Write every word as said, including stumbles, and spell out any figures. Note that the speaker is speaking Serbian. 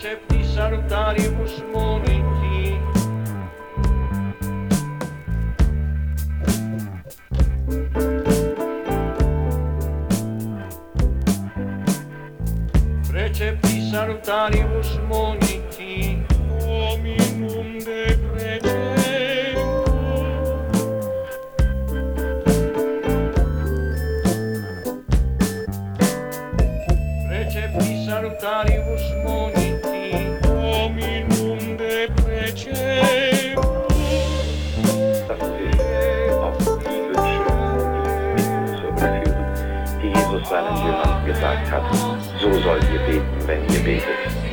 Precepti salutarius moniti. Precepti salutarius moniti. Hominum de precepto. Precepti salutarius moniti. Hominum de precepto. Dass wir auf die Wünsche und die Bitten zurückführen, die Jesus seinen Jüngern gesagt hat. So sollt ihr beten, wenn ihr betet.